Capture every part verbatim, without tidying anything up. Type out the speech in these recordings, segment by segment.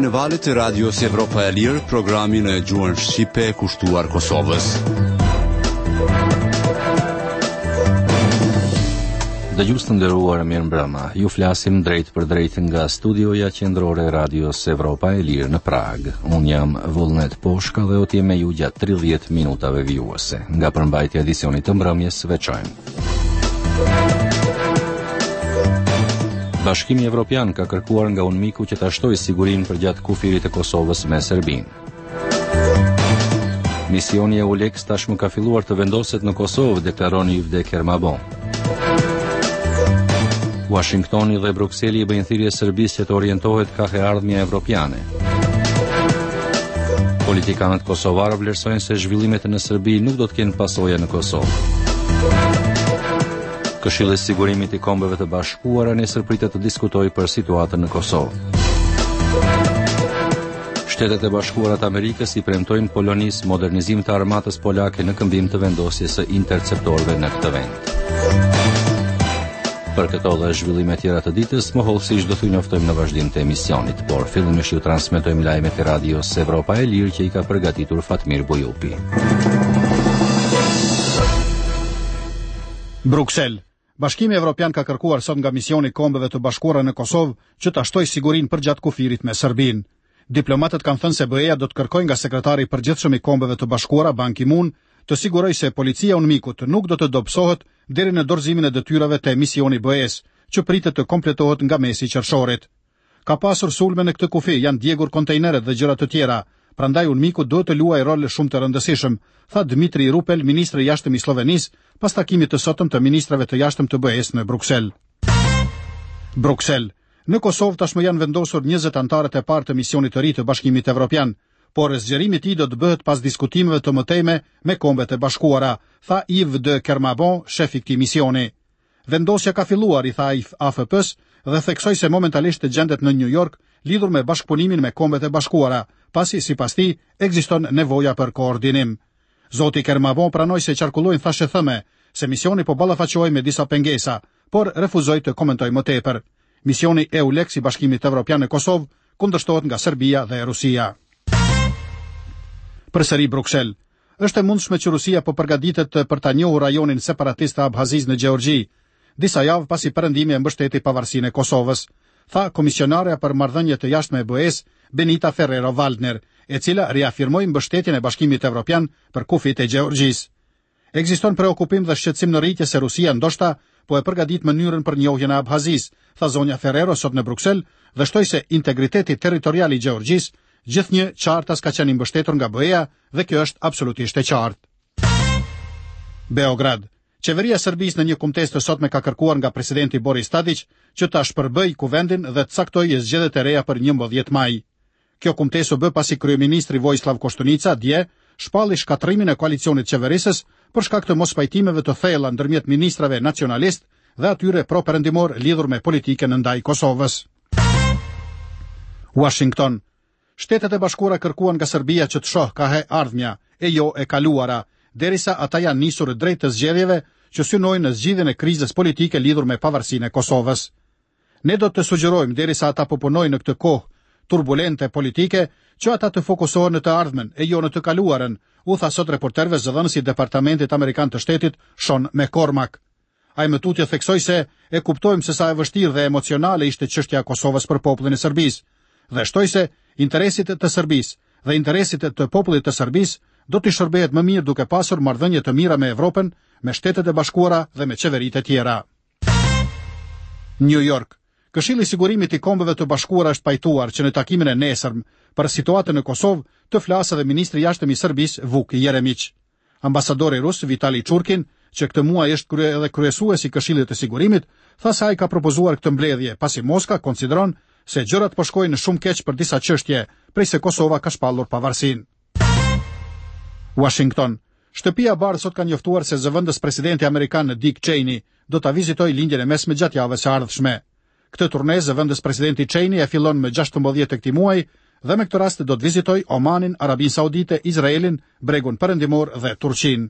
në valët e radios Evropa e Lirë, programin e gjuhën shqipe kushtuar Kosovës. Dëgjues të nderuar, mirëmbrëma. Ju flasim drejt për drejt nga studioja qendrore e radios Evropa e Lirë në Prag. Unë jam Vullnet Poshka dhe do të jem me ju gjatë tridhjetë minutave vijuese. Nga përmbajtja e edicionit të mbrëmjes veçojmë. Bashkimi Evropian ka kërkuar nga UNMIK-u që ta shtojë sigurinë përgjatë kufirit të Kosovës me Serbinë. Misioni e ULEX tashmë ka filluar të vendoset në Kosovë, deklaroni Yvde Kermabon. Washingtoni dhe Brukseli i bëjnë thirrje Serbisë që të orientohet ka ardhmja evropiane. Politikanët kosovarë vlerësojnë se zhvillimet në Serbi nuk do të kenë pasoja në Kosovë. Këshilli i Sigurimit i Kombeve të Bashkuara nesër pritet të diskutojë për situatën në Kosovë. Shtetet e Bashkuara të Amerikës i premtojnë Polonisë modernizim të armatës polake në këmbim të vendosjes së interceptorëve në këtë vend. Për këto dhe zhvillime tjera të ditës, mohollësisht do t'ju njoftojmë në vazhdim të emisionit, por fillimisht ju transmetojmë lajmet e radios Evropa e Lirë që i ka përgatitur Fatmir Bujupi. Bruksel. Bashkimi Evropian ka kërkuar sot nga misioni i Kombeve të Bashkuara në Kosovë që ta shtojë sigurinë përgjatë kufirit me Serbinë. Diplomatët kanë thënë se B E A do të kërkojë nga sekretari i përgjithshëm i Kombeve të Bashkuara Ban Ki-moon të sigurojë se policia e UNMIK-ut nuk do të dobësohet deri në dorëzimin e detyrave të misioni B E S, që pritet të kompletohet nga mesi i qershorit. Ka pasur sulme në këtë kufi, janë djegur kontejneret dhe gjëra të tjera, prandaj UNMIK-u duhet të luajë rol shumë të rëndësishëm, tha Dmitri Rupel, ministri i jashtëm i Slovenisë, pas takimit të sotëm të ministrave të jashtëm të B E S në Bruksel. Bruksel. Në Kosovë tashmë janë vendosur njëzet antarët e parë të misionit të ri të Bashkimit Evropian, por zgjerimi i tij do të bëhet pas diskutimeve të mëtejme me Kombet e Bashkuara, tha Yvde Kermabon, shefi i këtij misioni. Vendosja ka filluar, i tha A F P-s dhe theksoi se momentalisht gjendet në New York lidhur me bashkëpunimin me Kombet e Bashkuara, pasi sipas tij ekziston nevoja për koordinim. Zoti Kermabon pranoi se qarkullojnë thashë thëme se misioni po ballafaqohej me disa pengesa, por refuzoi të komentojë më tepër. Misioni E U L E X i Bashkimit Evropian në Kosovë kundërshtohet nga Serbia dhe Rusia. Përsëri Bruksel. Është e mundshme që Rusia po përgatitet për ta njohur rajonin separatist të Abhaziz në Gjeorgji, disa javë pasi perëndimi e mbështeti pavarësinë e Kosovës, tha komisionarja për marrëdhënie të jashtme e B E S Benita Ferrero-Waldner, e cila riafirmoi mbështetjen e Bashkimit Evropian për kufit e Gjeorgjisë. Ekziston preokupim dhe shqetësim në rritje se Rusia ndoshta po e përgatit mënyrën për njohjen e Abhazis, tha zonja Ferrero sot në Bruksel dhe shtoi se integriteti territorial i Gjeorgjisë gjithnjë qartas ka qenë mbështetur nga B E A dhe kjo është absolutisht e qartë. Beograd. Qeveria e Serbisë në një kumtesë të sotme ka kërkuar nga presidenti Boris Tadić që ta shpërbëjë kuvendin dhe të caktojë zgjedhjet e reja për njëmbëdhjetë maj. Kjo kumtesë u bë pasi kryeministri Vojislav Koštunica dje shpalli shkatrimin e koalicionit qeverisës për shkak të mospajtimeve të thella ndërmjet ministrave nacionalist dhe atyre pro-perëndimor lidhur me politikën ndaj Kosovës. Washington. Shtetet e Bashkuara kërkuan nga Serbia që të shohë ka he ardhmja e jo e kaluara, derisa ata janë nisur drejt të zgjedhjeve që synojnë në zgjidhjen e krizës politike lidhur me pavarësinë e Kosovës. Ne do të sugjerojmë derisa ata po punojnë në këtë kohë turbulente politike që ata të fokusohen në të ardhmen e jo në të kaluarën, u tha sot reporterëve zëdhënësi i Departamentit Amerikan të Shtetit Sean McCormack. Ai më tutje theksoi se e kuptojmë se sa e vështirë dhe emocionale ishte çështja e Kosovës për popullin e Serbisë dhe shtoi se interesit të Serbisë dhe interesit të popullit të Serbisë do të shërbehet më mirë duke pasur marrëdhënie të mira me Evropën, me Shtetet e Bashkuara dhe me qeveritë e tjera. New York. Këshilli i Sigurimit i Kombeve të Bashkuara është pajtuar që në takimin e nesërm për situatën në Kosovë të flasë edhe ministri i jashtëm i Serbisë Vuk Jeremić. Ambasadori rus Vitali Churkin, që këtë muaj është krye edhe kryesues i Këshillit të Sigurimit, tha se ai ka propozuar këtë mbledhje pasi Moska konsideron se gjërat po shkojnë shumë keq për disa çështje, prej se Kosova ka shpallur pavarësinë. Washington. Shtëpia e Bardhë sot ka njoftuar se zëvendës presidenti amerikan Dick Cheney do ta vizitojë lindjen e mesme gjatë javës së ardhshme. Këtë turne zëvendës presidenti Cheney e fillon me gjashtëmbëdhjetë të këtij muaji dhe me këtë rast do të vizitojë Omanin, Arabinë Saudite, Izraelin, Bregun Perëndimor dhe Turqinë.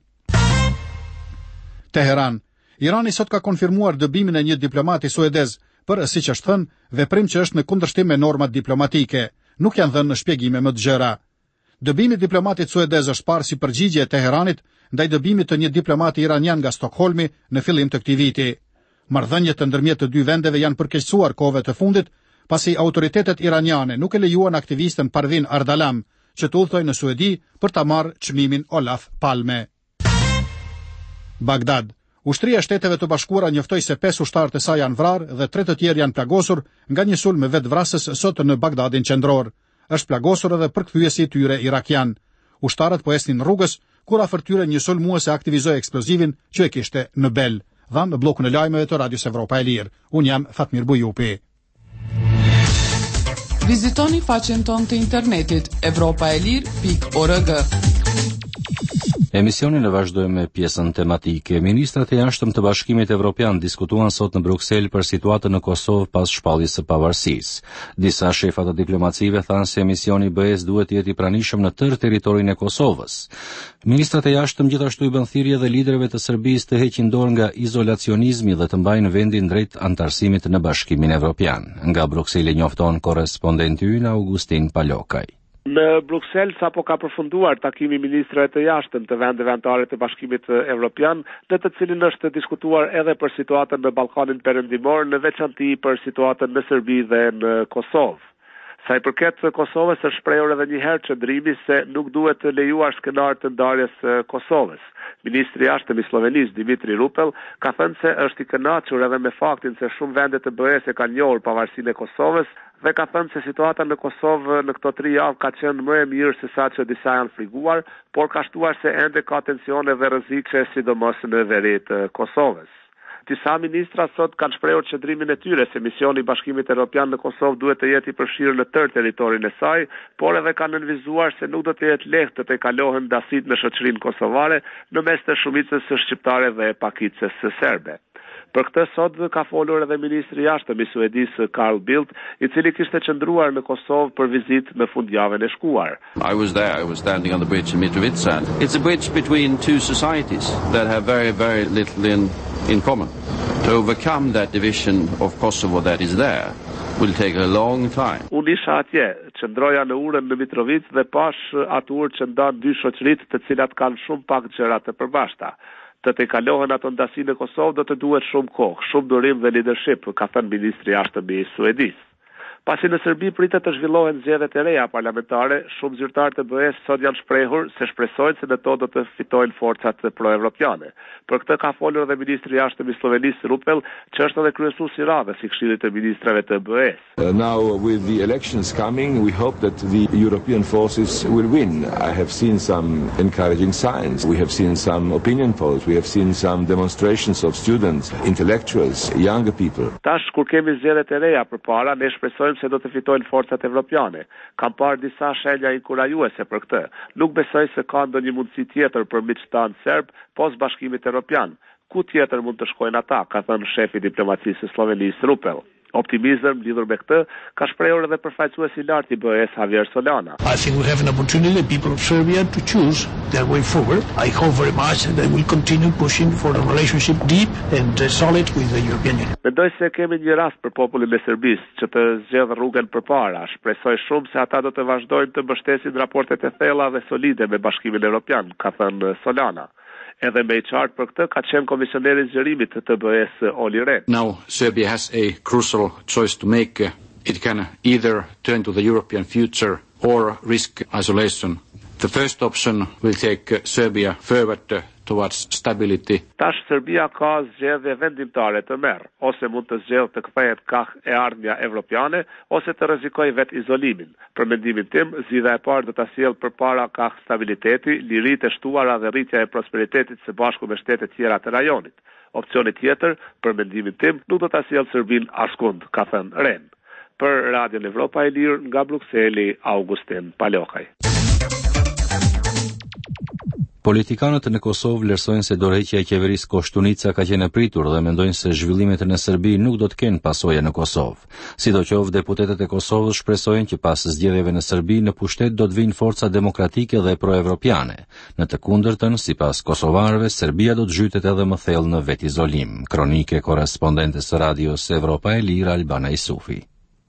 Teheran. Irani sot ka konfirmuar dëbimin e një diplomati suedez për, siç është thënë, veprim që është në kundërshtim me normat diplomatike. nuk janë dhënë në shpjegime më të gjëra. Dëbimi diplomatit suedez është parë si përgjigje e Teheranit ndaj dëbimit të një diplomati iranian nga Stokholmi në fillim të këtij viti. Marrëdhëniet të ndërmjet të dy vendeve janë përkeqësuar kohëve të fundit, pasi autoritetet iraniane nuk e lejuan aktivistën Parvin Ardalan që të udhtojë në Suedi për ta marrë çmimin Olaf Palme. Bagdad. Ushtria e Shteteve të Bashkuara njoftoi se pesë ushtarë të saj janë vrarë dhe tre të tjerë janë plagosur nga një sulm vetvrasës sot në Bagdadin qendror. Është plagosur edhe përkthyesi i tyre irakian. Ushtarët po ecnin rrugës kur afër tyre një sulmues e aktivizoi eksplozivin që e kishte në bel. Dhan në bllokun e lajmeve të Radios Evropa e Lirë. Unë jam Fatmir Bujupi. Vizitoni faqen tonë të internetit evropa e lir pikë org. Emisionin e vazhdojmë me pjesën tematike. Ministrat e jashtëm të Bashkimit Evropian diskutuan sot në Bruksel për situatën në Kosovë pas shpalljes së pavarësisë. Disa shefa të diplomacive thanë se misioni B E S duhet të jetë i pranishëm në tërë territorin e Kosovës. Ministrat e jashtëm gjithashtu i bën thirrje dhe liderëve të Serbisë të heqin dorë nga izolacionizmi dhe të mbajnë vendin drejt antarësimit në Bashkimin Evropian. Nga Brukseli njofton korrespondenti ynë Augustin Palokaj. Në Bruksel, sapo ka përfunduar takimi ministrave të jashtëm të vendeve anëtare të Bashkimit Evropian, në të cilin është diskutuar edhe për situatën në Ballkanin Perëndimor, në veçanti për situatën në Serbi dhe në Kosovë. Sa i përket Kosovës, është shprehur edhe një herë qëndrimi se nuk duhet të lejuar skenar të ndarjes së Kosovës. Ministri i jashtëm i Slovenisë Dimitri Rupel ka thënë se është i kënaqur edhe me faktin se shumë vende të B E S e kanë njohur pavarësinë e Kosovës dhe ka thënë se situata në Kosovë në këto tri javë ka qenë më e mirë se sa që disa janë friguar, por ka shtuar se ende ka tensione dhe rreziqe sidomos në veri të Kosovës. Disa ministra sot kanë shprehur qëndrimin e tyre se misioni i Bashkimit Evropian në Kosovë duhet të jetë i përfshirë në tërë territorin e saj, por edhe kanë nënvizuar se nuk do të jetë lehtë të kalohen dasit në shoqërinë kosovare në mes të shumicës së shqiptare dhe pakicës së serbe. Për këtë sot ka folur edhe ministri i jashtëm i Suedisë Carl Bildt, i cili kishte qëndruar në Kosovë për vizitë në fundjavën e shkuar. I was there, I was standing on the bridge in Mitrovica. It's a bridge between two societies that have very, very little in, in common. To overcome that division of Kosovo that is there will take a long time. Unë isha atje, qëndroja në urën në Mitrovic dhe pash atë urë që ndan dy shoqëritë të cilat kanë shumë pak gjëra të përbashkëta. Të të kalohen ato ndasi në Kosovë do të duhet shumë kohë, shumë durim dhe leadership, ka thënë ministri i jashtëm i Suedisë. Pasi në Serbi pritet të zhvillohen zgjedhjet e reja parlamentare, shumë zyrtarë të B E S sot janë shprehur se shpresojnë se në to do të fitojnë forcat pro-evropiane. Për këtë ka folur edhe ministri i jashtëm i Slovenisë Rupel, që është edhe kryesues i radhës i Këshillit të Ministrave të B E S. Uh, now with the elections coming, we hope that the European forces will win. I have seen some encouraging signs. We have seen some opinion polls. We have seen some demonstrations of students, intellectuals, younger people. Tash kur kemi zgjedhjet e reja përpara, ne shpresojmë se do të fitojnë forcat evropiane. Kam parë disa shenja inkurajuese për këtë. Nuk besoj se ka ndonjë mundësi tjetër për miqtan serb pos Bashkimit Evropian. Ku tjetër mund të shkojnë ata, ka thënë shefi i diplomacisë së Slovenisë Rupel. Optimizëm lidhur me këtë ka shprehur edhe përfaqësuesi i lartë i B E S Javier Solana. I think we have an opportunity, the people of Serbia, to choose their way forward. I hope very much that they will continue pushing for a relationship deep and uh, solid with the European Union. Mendoj se kemi një rast për popullin e Serbisë që të zgjedhë rrugën përpara. Shpresoj shumë se ata do të vazhdojnë të mbështesin raportet e thella dhe solide me Bashkimin Evropian, ka thënë Solana. Edhe me i qartë për këtë ka qenë komisioneri i zgjerimit të B E S Olli Rehn. Now Serbia has a crucial choice to make. It can either turn to the European future or risk isolation. The first option will take Serbia forward towards stability. Tash Serbia ka zgjedhje vendimtare të merr, ose mund të zgjedhë të kthehet kah e ardhmja evropiane, ose të rrezikojë vet izolimin. Për mendimin tim, zgjidhja e parë do ta sjellë përpara kah stabiliteti, liritë e shtuara dhe rritja e prosperitetit së bashku me shtetet tjera të rajonit. Opsioni tjetër, për mendimin tim, nuk do ta sjellë Serbin askund, ka thënë Rehn. Për Radion Evropa e Lirë nga Brukseli, Augustin Palokaj. Politikanët në Kosovë vlerësojnë se dorëheqja e qeverisë Koshtunica ka qenë e pritur dhe mendojnë se zhvillimet në Serbi nuk do të kenë pasojë në Kosovë. Sidoqoftë, deputetët e Kosovës shpresojnë që pas zgjedhjeve në Serbi në pushtet do të vinë forca demokratike dhe proevropiane. Në të kundërtën, sipas kosovarëve, Serbia do të zhytet edhe më thellë në vetizolim. Kronike korrespondentes së Radios Evropa e Lirë Albana Isufi.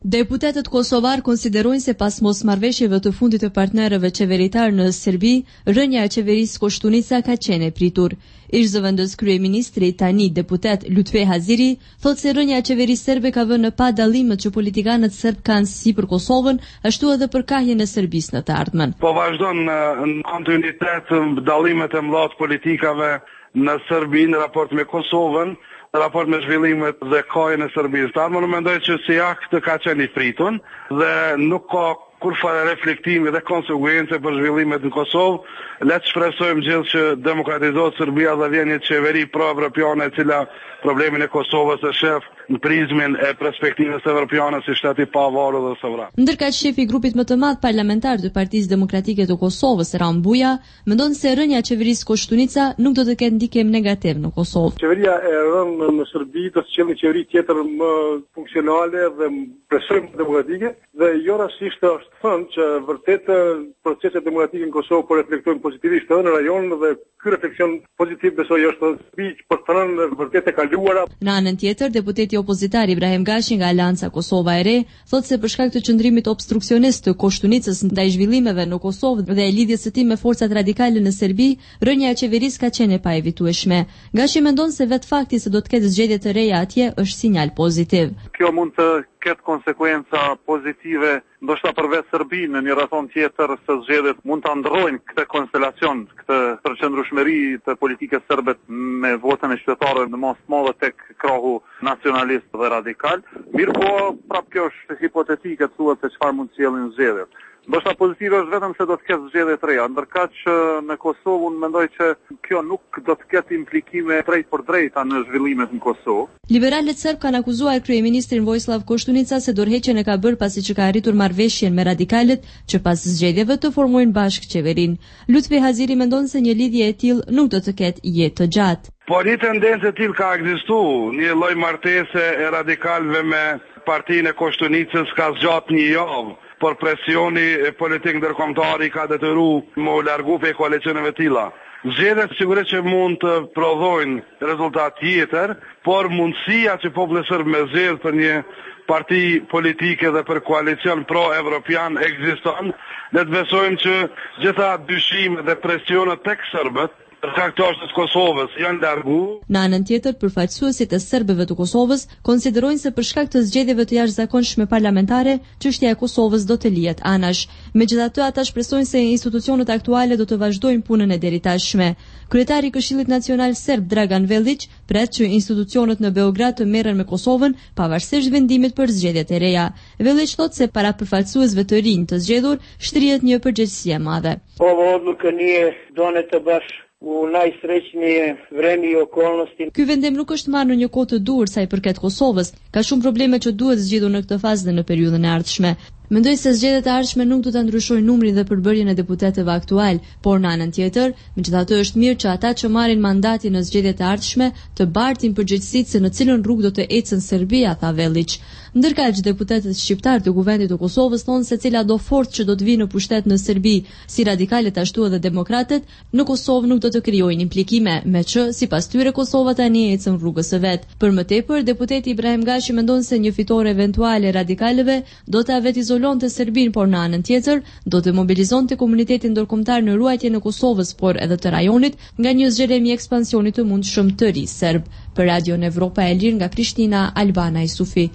Deputetët kosovar konsiderojnë se pas mosmarrveshjeve të fundit të partnerëve qeveritar në Serbi, rënja e qeverisë Koshtunica ka qenë e pritur. Ish zëvendës kryeministri, tani deputet Lutfi Haziri, thotë se rënja e qeverisë serbe ka vënë në pa dallimet që politikanët serb kanë si për Kosovën, ashtu edhe për kahjen e Serbisë në të ardhmen. Po vazhdon në kontinuitet dallimet e mëdha të politikave në Serbi në raport me Kosovën, në raport me zhvillimet dhe kahjen e Serbisë. Ta më në mendoj që si akt ka qenë i pritun dhe nuk ka kur fare reflektimi dhe konsekuence për zhvillimet në Kosovë. Le të shpresojmë gjithë që demokratizohet Serbia dhe vjen një qeveri pro-evropiane e cila problemin e Kosovës e shef në prizmin e perspektivës evropiane si shtet i pavarur dhe sovran. Ndërkaq shefi i grupit më të madh parlamentar të Partisë Demokratike të Kosovës, Ram Buja, mendon se rënja e qeverisë Koshtunica nuk do të ketë ndikim negativ në Kosovë. Qeveria e rënë në Serbi do të qenë një qeveri tjetër më funksionale dhe presojmë demokratike dhe jo rastisht është thënë që vërtet proceset demokratike në Kosovë po reflektojnë pozitivisht edhe në rajon dhe ky refleksion pozitiv besoj është për të thënë vërtet e kaluara. Në anën tjetër, deputeti opozitar Ibrahim Gashi nga Alanca Kosova e Re thotë se për shkak të qëndrimit obstruksionist të Koshtunicës ndaj zhvillimeve në Kosovë dhe e lidhjes së tij me forcat radikale në Serbi, rënja e qeverisë ka qenë e paevitueshme. Gashi mendon se vetë fakti se do të ketë zgjedhje të reja atje është sinjal pozitiv. Kjo mund të ketë konsekuenca pozitive, ndoshta për vetë Serbinë, në një rrethon tjetër se zgjedhjet mund ta ndrojnë këtë konstelacion, këtë përqendrueshmëri të politikës serbe me votën e qytetarëve në mas të madhe tek krahu nacionalist dhe radikal. Mirë po, prap kjo është hipotetike, thuhet se çfarë mund të sjellin zgjedhjet. Ndoshta pozitive është vetëm se do të ketë zgjedhje të reja, ndërkaq që në Kosovë unë mendoj që kjo nuk do të ketë implikime drejt për drejta në zhvillimet në Kosovë. Liberalët serb kanë akuzuar kryeministrin Vojislav Koštunica se dorëheqjen e ka bërë pasi që ka arritur marrëveshjen me radikalet që pas zgjedhjeve të formojnë bashkë qeverinë. Lutfi Haziri mendon se një lidhje e tillë nuk do të ketë jetë të gjatë. Po një tendencë e tillë ka ekzistuar, një lloj martese e radikalëve me partinë e Koštunicës ka zgjatur një javë. Por presioni politik ndërkombëtar i ka detyruar më largu pe koalicioneve të tilla. Zgjedhjet sigurisht që mund të prodhojnë rezultat tjetër, por mundësia që populli serb me zgjedh për një parti politike dhe për koalicion pro-evropian ekziston. Le të besojmë që gjitha dyshimet dhe presionet tek serbët faktorët të Kosovës janë largu. Në anën tjetër, përfaqësuesit e serbëve të Kosovës konsiderojnë se për shkak të zgjedhjeve të jashtëzakonshme parlamentare, çështja e Kosovës do të lihet anash. Megjithatë, ata shpresojnë se institucionet aktuale do të vazhdojnë punën e deritashme. Kryetari i Këshillit Nacional Serb Dragan Velić pret që institucionet në Beograd të merren me Kosovën pavarësisht vendimit për zgjedhjet e reja. Velić thotë se para përfaqësuesve të rinj të zgjedhur shtrihet një përgjegjësi e madhe. Ova odluka nije doneta baš u najsrećnije vreme i okolnosti. Ky vendim nuk është marrë në një kohë të dur sa i përket Kosovës. Ka shumë probleme që duhet zgjidhur në këtë fazë dhe në periudhën e ardhshme. Mendoj se zgjedhjet e ardhshme nuk do ta ndryshojnë numrin dhe përbërjen e deputetëve aktual, por në anën tjetër, megjithatë është mirë që ata që marrin mandatin në zgjedhjet e ardhshme të bartin përgjegjësitë se në cilën rrugë do të ecën Serbia, tha Velić. Ndërkaq deputetët shqiptar të Kuvendit të Kosovës thonë se cila do forcë që do të vinë në pushtet në Serbi, si radikalet ashtu edhe demokratët, në Kosovë nuk do të krijojnë implikime, me që sipas tyre Kosova tani ecën rrugës së vet. Për më tepër, deputeti Ibrahim Gashi mendon se një fitore eventuale e radikalëve do ta vetizolonte Serbinë, por në anën tjetër do të mobilizonte komunitetin ndërkombëtar në ruajtjen e Kosovës, por edhe të rajonit nga një zgjedhje i ekspansionit të mundshëm të ri serb. Për Radio Evropa e Lirë nga Prishtina, Albana Isufi.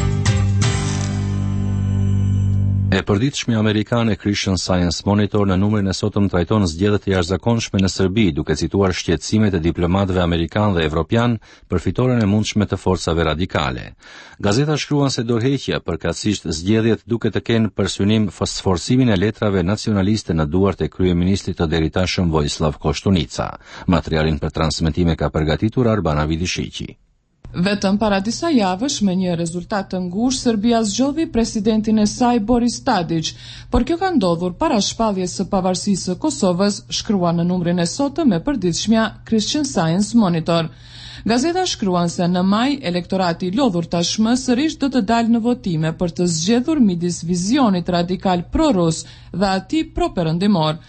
E përditshmi amerikane Christian Science Monitor në numrin e sotëm trajton zgjedhjet e jashtëzakonshme në Serbi, duke cituar shqetësimet e diplomatëve amerikan dhe evropian për fitoren e mundshme të forcave radikale. Gazeta shkruan se dorëheqja, përkatësisht zgjedhjet, duke të kenë për synim forcimin e letrave nacionaliste në duart e kryeministrit të deritashëm Vojislav Koštunica. Materialin për transmetime ka përgatitur Arbana Vidishiqi. Vetëm para disa javësh me një rezultat të ngushtë, Serbia zgjodhi presidentin e saj Boris Tadić, por kjo ka ndodhur para shpalljes së pavarësisë së Kosovës, shkrua në numrin e sotëm me përditshmja Christian Science Monitor. Gazeta shkruan se në maj elektorati i lodhur tashmë sërish do të dalë në votime për të zgjedhur midis vizionit radikal pro-rus dhe atij pro-perëndimor.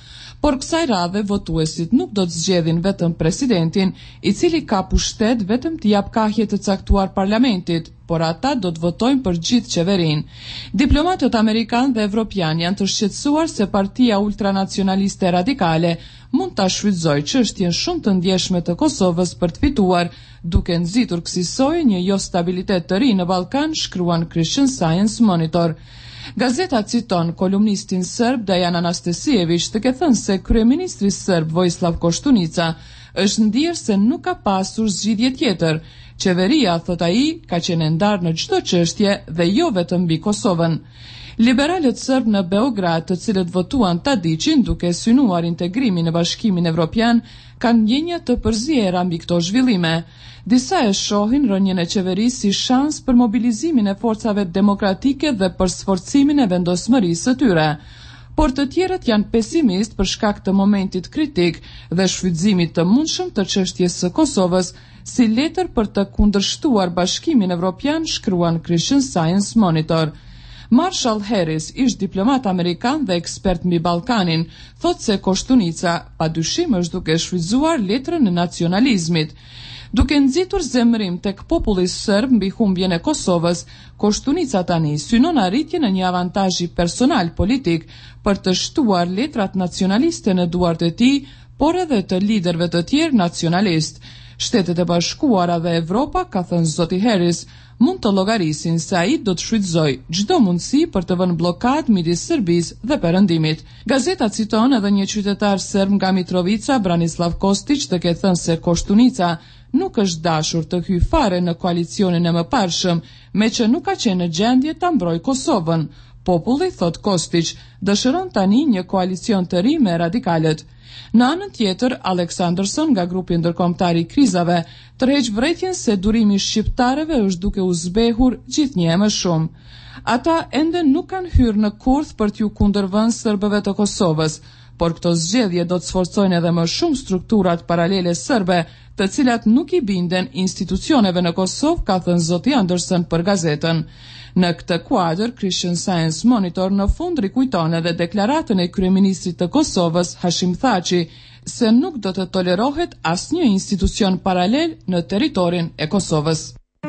Por kësaj radhe votuesit nuk do të zgjedhin vetëm presidentin, i cili ka pushtet vetëm të jap kahje të caktuar parlamentit, por ata do të votojnë për gjithë qeverinë. Diplomatët amerikanë dhe evropian janë të shqetësuar se partia ultranacionaliste radikale mund ta shfrytëzojë çështjen shumë të ndjeshme të Kosovës për të fituar, duke nxitur kësaj një jo stabilitet të ri në Ballkan, shkruan Christian Science Monitor. Gazeta citon kolumnistin serb Dejan Anastasijević, të ketë thënë se kryeministri serb Vojislav Koštunica është ndier se nuk ka pasur zgjidhje tjetër. Qeveria, thot ai, ka qenë ndarë në çdo çështje dhe jo vetëm mbi Kosovën. Liberalët serb në Beograd, të cilët votuan Tadićin duke synuar integrimin në Bashkimin Evropian, kanë ndjenja të përziera mbi këto zhvillime. Disa e shohin rënien e qeverisë si shans për mobilizimin e forcave demokratike dhe për sforcimin e vendosmërisë së tyre. Por të tjerët janë pesimist për shkak të momentit kritik dhe shfrytëzimit të mundshëm të çështjes së Kosovës si letër për të kundërshtuar Bashkimin Evropian, shkruan Christian Science Monitor. Marshall Harris, ish diplomat amerikan dhe ekspert mbi Ballkanin, thot se Koštunica padyshim është duke shfrytzuar letrën e nacionalizmit. Duke nxitur zemërim tek populli serb mbi humbjen e Kosovës, Koštunica tani synon arritjen e një avantazhi personal politik për të shtuar letrat nacionaliste në duart e tij, por edhe të liderëve të tjerë nacionalist. Shtetet e Bashkuara dhe Evropa, ka thënë zoti Harris, mund të llogarisin se ai do të shfrytëzojë çdo mundësi për të vënë bllokadë midis Serbisë dhe Perëndimit. Gazeta citon edhe një qytetar serb nga Mitrovica, Branislav Kostić, të ketë thënë se Koštunica nuk është dashur të hyjë fare në koalicionin e mëparshëm, me që nuk ka qenë në gjendje ta mbrojë Kosovën. Populli, thot Kostić, dëshiron tani një koalicion të ri me radikalët. Në anën tjetër, Aleksanderson nga grupi ndërkombëtar i krizave tërheq vërejtjen se durimi shqiptarëve është duke u zbehur gjithnjë më shumë. Ata ende nuk kanë hyrë në kurth për t'ju kundërvënë serbëve të Kosovës, por këto zgjedhje do të sforcojnë edhe më shumë strukturat paralele serbe, të cilat nuk i binden institucioneve në Kosovë, ka thënë zoti Anderson për gazetën. Në këtë kuadër, Christian Science Monitor në fund rikujton edhe deklaratën e kryeministrit të Kosovës, Hashim Thaçi, se nuk do të tolerohet asnjë institucion paralel në territorin e Kosovës.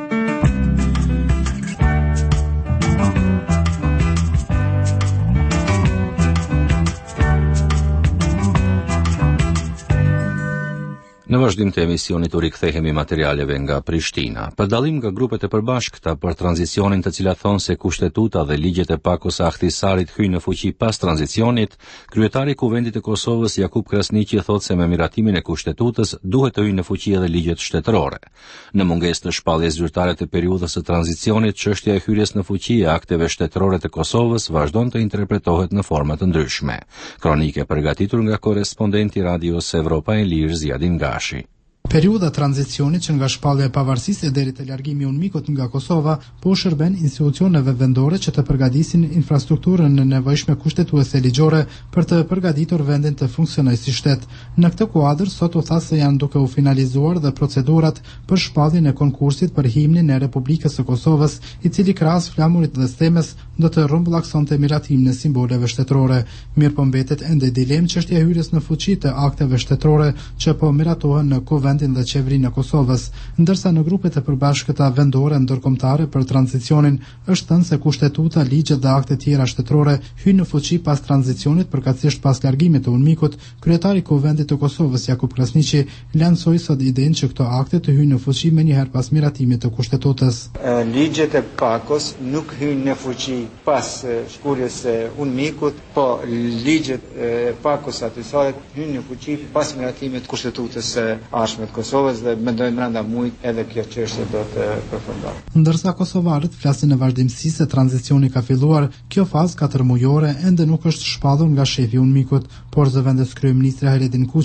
Në vazhdim të emisionit u rikthehemi materialeve nga Prishtina. Për dallim nga grupet e përbashkëta për tranzicionin, të cilat thonë se kushtetuta dhe ligjet e Pakos Ahtisarit hyjnë në fuqi pas tranzicionit, kryetari i Kuvendit të Kosovës Jakub Krasniqi thotë se me miratimin e kushtetutës duhet të hyjnë në fuqi edhe ligjet shtetërore. Në mungesë të shpalljes zyrtare të periudhës së tranzicionit, çështja e hyrjes në fuqi e akteve shtetërore të Kosovës vazhdon të interpretohet në forma të ndryshme. Kronike përgatitur nga korrespondenti Radios Evropa e Lirë Zjadin Gashi. Periudha tranzicionit që nga shpallja e pavarësisë deri te largimi i UNMIK-ut nga Kosova po shërben institucioneve vendore që të përgatisin infrastrukturën e nevojshme kushtetuese ligjore për të përgatitur vendin të funksionojë si shtet. Në këtë kuadër sot u tha se janë duke u finalizuar dhe procedurat për shpalljen e konkursit për himnin e Republikës së Kosovës, i cili krahas flamurit dhe themes do të rrumbullaksonte miratimin e simboleve shtetërore. Mirëpo mbetet ende dilem çështja e hyrjes në fuqi të akteve shtetërore që po miratohen në Kuvendin dhe qeverinë e Kosovës, ndërsa në grupet e përbashkëta vendore ndërkombëtare për tranzicionin është thënë se kushtetuta, ligjet dhe akte tjera shtetërore hyjnë në fuqi pas tranzicionit, përkatësisht pas largimit të UNMIK-ut. Kryetari i Kuvendit të Kosovës Jakub Krasniqi lansoi sot idenë që këto akte të hyjnë në fuqi menjëherë pas miratimit të kushtetutës. Ligjet e Pakos nuk hyjnë në fuqi pas shkurjes së UNMIK-ut, po ligjet e Pakos Ahtisarit hyjnë në fuqi pas miratimit të kushtetutës së ardhshme të Kosovës dhe mendojmë brenda muajit edhe kjo çështje do të përfundohet. Ndërsa kosovarët flasin në vazhdimsi se tranzicioni ka filluar, kjo fazë katërmujore ende nuk është shpallur nga shefi i UNMIK-ut, por zëvendës kryeministri Hayrettin Kuçi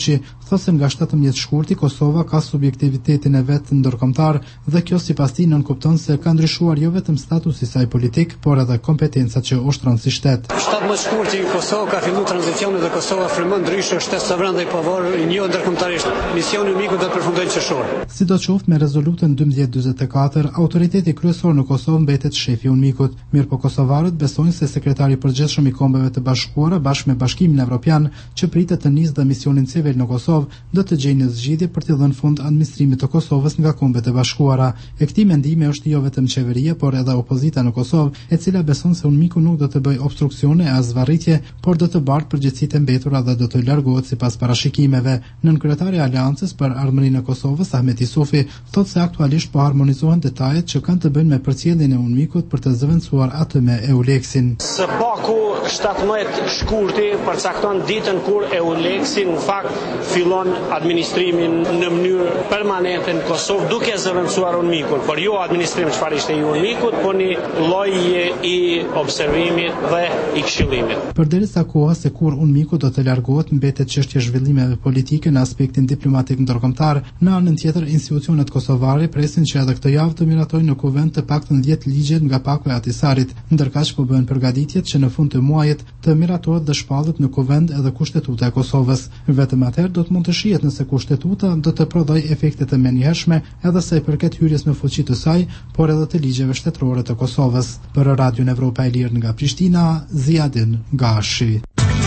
thotë se nga shtatëmbëdhjetë shkurti Kosova ka subjektivitetin e vet ndërkombëtar dhe kjo sipas tij nënkupton se ka ndryshuar jo vetëm statusi i saj politik, por edhe kompetencat që ushtron si shtet. shtatëmbëdhjetë shkurti Kosova ka filluar tranzicionin dhe Kosova frymon ndryshe shtet sovran dhe i pavarur i një ndërkombëtarisht. Misioni i mikut do të përfundojë qershor. Sidoqoftë me rezolutën dymbëdhjetë dyzet e katër, autoriteti kryesor në Kosovë mbetet shefi i UNMIK-ut. Mirë po kosovarët besojnë se sekretari i përgjithshëm i Kombeve të Bashkuara bashkë me Bashkimin Evropian që pritet të nisë dhe misionin civil në Kosovë do të gjejnë një zgjidhje për të dhënë fund administrimit të Kosovës nga Kombet e Bashkuara. E këtij mendimi është jo vetëm qeveria, por edhe opozita në Kosovë, e cila beson se UNMIK-u nuk do të bëjë obstruksione as varritje, por do të bartë përgjegjësitë e mbetura dhe do të largohet sipas parashikimeve. Nënkryetari i Aleancës për Armërinë e Kosovës, Ahmet Isufi, thotë se aktualisht po harmonizohen detajet që kanë të bëjnë me përcjelljen e UNMIK-ut për të zëvendësuar atë me EULEX-in. Së paku shtatëmbëdhjetë shkurti përcakton ditën kur EULEX-i në fakt fillon administrimin në mënyrë permanente në Kosovë duke zëvendësuar UNMIK-un, por jo administrim çfarë ishte i UNMIK-ut, por një lloj i observimit dhe i këshillimit. Përderisa koha se kur UNMIK-u do të largohet mbetet çështja e zhvillimeve politike në aspektin diplomatik ndërkombëtar, në anën tjetër institucionet kosovare presin që edhe këtë javë të miratojnë në kuvend të paktën dhjetë ligje nga Paku i Atisarit, ndërkaq po bëhen përgatitjet që në fund të muajit të miratohet dhe shpallet në kuvend edhe kushtetuta e Kosovës. Vetëm atëherë do të mund të shihet nëse kushtetuta do të prodhojë efekte të menjëhershme edhe sa i përket hyrjes në fuqi të saj, por edhe të ligjeve shtetërore të Kosovës. Për Radion Evropa e Lirë nga Prishtina, Ziadin Gashi.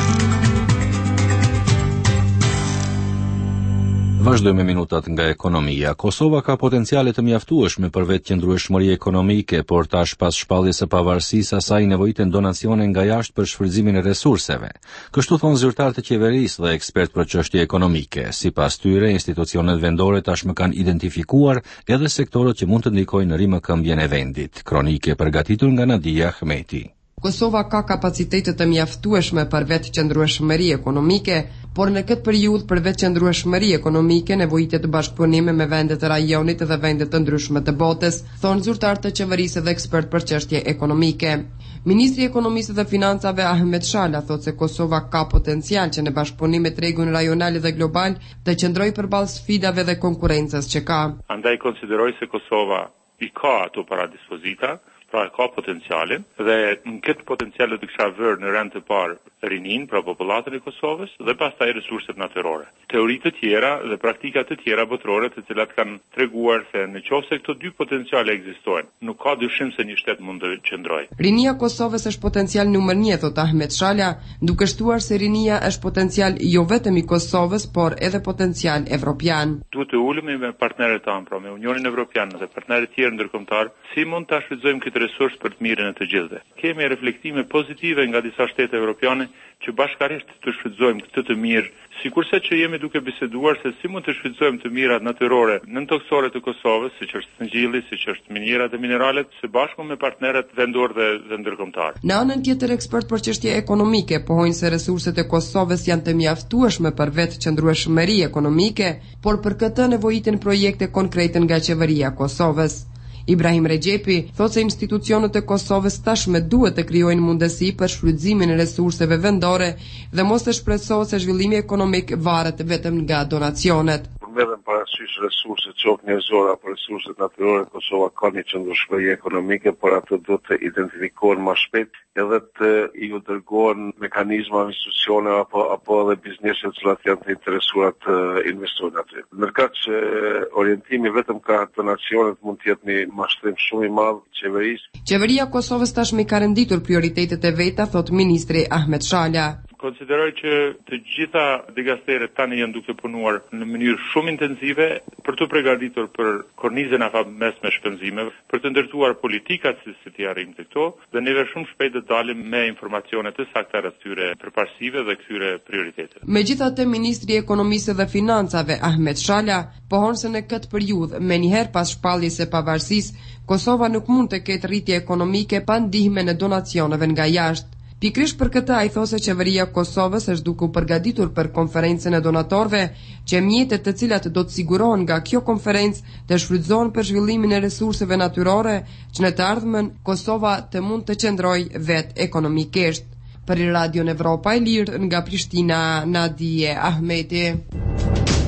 Vazhdojmë me minutat nga ekonomia. Kosova ka potenciale të mjaftueshme për vetë qëndrueshmëri ekonomike, por tash pas shpalljes së pavarësisë asaj nevojiten donacione nga jashtë për shfrytëzimin e resurseve. Kështu thon zyrtar të qeverisë dhe ekspert për çështje ekonomike. Sipas tyre, institucionet vendore tashmë kanë identifikuar edhe sektorët që mund të ndikojnë në rimëkëmbjen e vendit. Kronike përgatitur nga Nadia Ahmeti. Kosova ka kapacitete të mjaftueshme për vetë qëndrueshmëri ekonomike, por në këtë periudhë për vetë qëndrueshmëri ekonomike nevojitet bashkëpunime me vendet e rajonit dhe vendet të ndryshme të botës, thonë zyrtar të qeverisë dhe ekspert për çështje ekonomike. Ministri i Ekonomisë dhe Financave Ahmet Shala thotë se Kosova ka potencial që në bashkëpunim me tregun rajonal dhe global të qëndrojë përballë sfidave dhe konkurrencës që ka. Andaj konsideroj se Kosova i ka ato para dispozita, pra ka potencialin dhe në këtë potencial do të kisha vërë në rend të parë rinin, pra popullatën e Kosovës dhe pastaj resurset natyrore. Teoritë të tjera dhe praktikat të tjera botërore të cilat kanë treguar se në qoftë se këto dy potenciale ekzistojnë, nuk ka dyshim se një shtet mund të qëndrojë. Rinia e Kosovës është potencial numër një, thot Ahmet Shala, duke shtuar se rinia është potencial jo vetëm i Kosovës, por edhe potencial evropian. Duhet të ulemi me partnerët tanë, pra me Unionin Evropian dhe partnerët tjerë ndërkombëtar, si mund ta shfrytëzojmë këtë resurs për të mirën e të gjithëve. Kemi reflektime pozitive nga disa shtete evropiane që bashkarisht të shfrytëzojmë këtë të mirë, sikurse që jemi duke biseduar se si mund të shfrytëzojmë të mirat natyrore nën-toksore të Kosovës, siç është thëngjilli, siç është minerat dhe mineralet, së bashku me partnerët vendor dhe, dhe ndërkombëtar. Në anën tjetër, ekspert për çështje ekonomike pohojnë se resurset e Kosovës janë të mjaftueshme për vetë qëndrueshmëri ekonomike, por për këtë nevojiten projekte konkrete nga qeveria e Kosovës. Ibrahim Regjepi thotë se institucionet e Kosovës tashmë duhet të krijojnë mundësi për shfrytëzimin e resurseve vendore dhe mos të shpresohet se zhvillimi ekonomik varet vetëm nga donacionet. Merrem parasysh resurset qoftë njerëzore apo resurset natyrore, Kosova ka një qëndrueshmëri ekonomike, por ato do të identifikohen më shpejt edhe të i u dërgohen mekanizma, institucione apo apo edhe biznese të cilat janë të interesuar të investojnë aty. Ndërkaq që orientimi vetëm ka donacionet mund të jetë një mashtrim shumë i madh qeverisë. Qeveria e Kosovës tashmë ka renditur prioritetet e veta, thot ministri Ahmet Shala. Konsideroj që të gjitha digasteret tani janë duke punuar në mënyrë shumë intensive për të përgatitur për kornizën afërmesme shpenzimeve, për të ndërtuar politikat si, si t'i arrijmë të këto, dhe neve shumë shpejt të dalim me informacione të sakta rreth këtyre përparësive dhe këtyre prioriteteve. Megjithatë, ministri i Ekonomisë dhe Financave Ahmet Shala pohon se në këtë periudhë, menjëherë pas shpalljes së pavarësisë, Kosova nuk mund të ketë rritje ekonomike pa ndihme në donacioneve nga jashtë. Pikrisht për këtë ai thosë se qeveria e Kosovës është duke u përgatitur për konferencën e donatorëve, që mjetet të cilat do të sigurohen nga kjo konferencë të shfrytëzohen për zhvillimin e resurseve natyrore, që në të ardhmen Kosova të mund të qëndrojë vetë ekonomikisht. Për Radion Evropa e Lirë nga Prishtina, Nadije Ahmeti.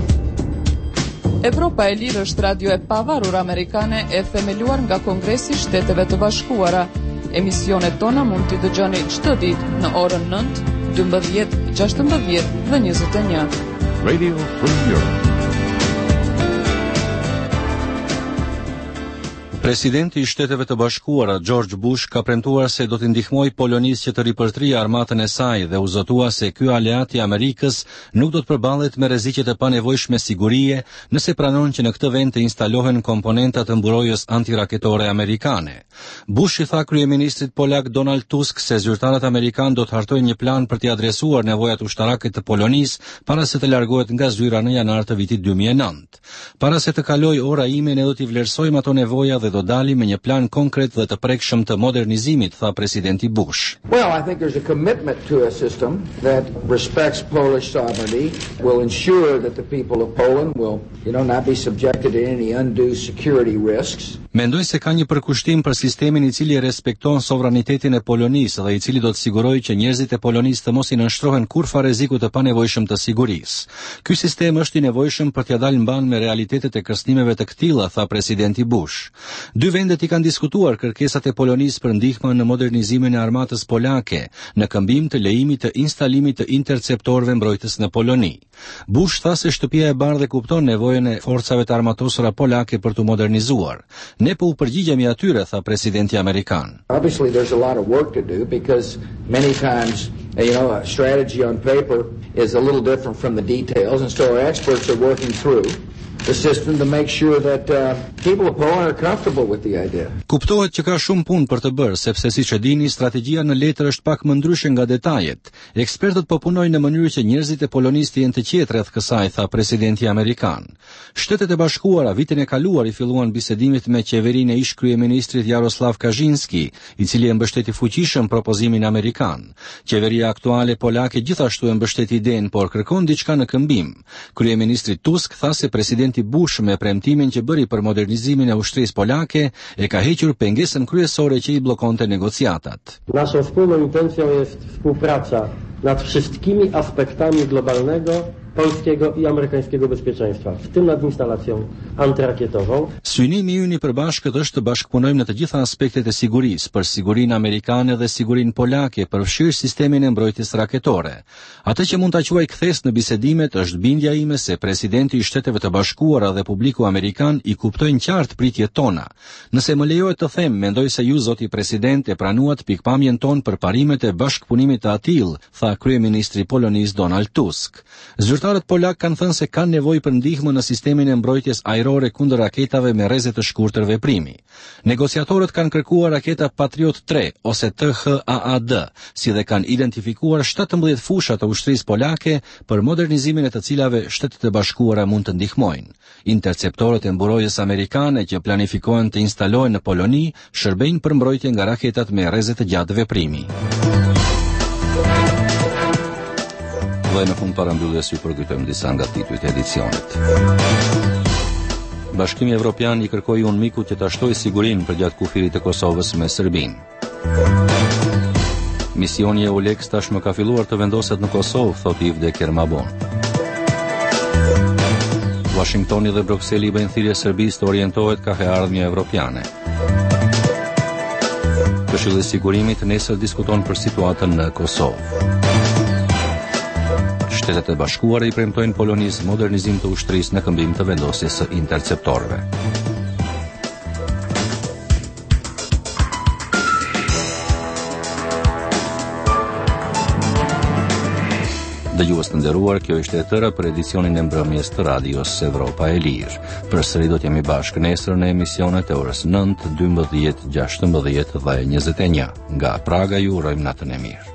Evropa e Lirë është radio e pavarur amerikane e themeluar nga Kongresi i Shteteve të Bashkuara. Emisionet tona mund t'i dëgjoni çdo ditë në orën nëntë, dymbëdhjetë, gjashtëmbëdhjetë dhe njëzet e një. Radio Free Europe. Presidenti i Shteteve të Bashkuara George Bush ka premtuar se do t'i ndihmojë Polonisë që të ripërtrijë armatën e saj dhe u zotua se ky aleat i Amerikës nuk do të përballet me rreziqet e panevojshme sigurie nëse pranon që në këtë vend të instalohen komponenta të mburojjes antiraketore amerikane. Bush i tha kryeministrit polak Donald Tusk se zyrtarët amerikanë do të hartojnë një plan për t'i adresuar nevojat ushtarake të Polonisë para se të largohet nga zyra në janar të vitit dy mijë e nëntë. Para se të kaloj ora ime, ne do t'i vlerësojmë ato nevoja dhe do dalim me një plan konkret dhe të prekshëm të modernizimit, tha presidenti Bush. Well, I think there's a commitment to a system that respects Polish sovereignty, will ensure that the people of Poland will, you know, not be subjected to any undue security risks. Mendoj se ka një përkushtim për sistemin i cili respekton sovranitetin e Polonisë dhe i cili do të sigurojë që njerëzit e Polonisë të mos i nënshtrohen kurrë rrezikut të panevojshëm të sigurisë. Ky sistem është i nevojshëm për t'ia dalë mban me realitetet e kërcënimeve të këtilla, tha presidenti Bush. Dy vendet i kanë diskutuar kërkesat e Polonisë për ndihmë në modernizimin e armatës polake, në këmbim të lejimit të instalimit të interceptorëve mbrojtës në Poloni. Bush tha se Shtëpia e Bardhë kupton nevojën e forcave të armatosura polake për të modernizuar. Ne po u përgjigjemi atyre, tha presidenti amerikan. Obviously there's a lot of work to do because many times, you know, a strategy on paper is a little different from the details, and so our experts are working through the system to make sure that uh, people of Poland are comfortable with the idea. Kuptohet që ka shumë punë për të bërë, sepse siç e dini, strategjia në letër është pak më ndryshe nga detajet. Ekspertët po punojnë në mënyrë që njerëzit e Polonisë të jenë të qetë rreth kësaj, tha presidenti amerikan. Shtetet e Bashkuara vitin e kaluar i filluan bisedimit me qeverinë e ish kryeministrit Jaroslav Kaczynski, i cili e mbështeti fuqishëm propozimin amerikan. Qeveria aktuale polake gjithashtu e mbështeti idenë, por kërkon diçka në këmbim. Kryeministri Tusk tha se presidenti Bush me premtimin që bëri për modernizimin e ushtrisë polake e ka hequr pengesën kryesore që i bllokonte negocjatat. Naszą wspólną intencją jest współpraca nad wszystkimi aspektami globalnego, polskiego i amerykańskiego bezpieczeństwa, w tym nad instalacją antyrakietową. Synimi ynë i përbashkët është të bashkëpunojmë në të gjitha aspektet e sigurisë, për sigurinë amerikane dhe sigurinë polake, përfshirë sistemin e mbrojtjes raketore. Atë që mund ta quaj kthes në bisedimet është bindja ime se presidenti i Shteteve të Bashkuara dhe publiku amerikan i kuptojnë qartë pritjet tona. Nëse më lejohet të them, mendoj se ju, zoti president, e pranuat pikpamjen tonë për parimet e bashkëpunimit të atill, tha kryeministri polonis Donald Tusk. Zyrtarët polak kanë thënë se kanë nevojë për ndihmë në sistemin e mbrojtjes ajrore kundër raketave me rreze të shkurtër veprimi. Negociatorët kanë kërkuar raketa Patriot tre ose T H A A D, si dhe kanë identifikuar shtatëmbëdhjetë fusha të ushtrisë polake për modernizimin e të cilave Shtetet e Bashkuara mund të ndihmojnë. Interceptorët e mburojjes amerikane që planifikohen të instalohen në Poloni shërbejnë për mbrojtje nga raketat me rreze të gjatë veprimi. Dhe në fund parambylles ju përkujtojmë disa nga titujt e edicionit. Bashkimi Evropian i kërkoi UNMIK-ut që ta shtojë sigurinë përgjatë kufirit të Kosovës me Serbinë. Misioni e EULEX tashmë ka filluar të vendoset në Kosovë, thotë Yves de Kermabon. Washingtoni dhe Brukseli i bëjnë thirrje Serbisë të orientohet ka ardhmja evropiane. Këshilli i Sigurimit nesër diskuton për situatën në Kosovë. Shtetet e Bashkuara i premtojnë Polonisë modernizim të ushtrisë në këmbim të vendosjes së interceptorëve. Dëgjues të nderuar, kjo ishte e tëra për edicionin e mbrëmjes të radios Evropa e Lirë. Përsëri do të jemi bashkë nesër në emisionet e orës nëntë, dymbëdhjetë, gjashtëmbëdhjetë dhe njëzet e një. Nga Praga ju urojmë natën e mirë.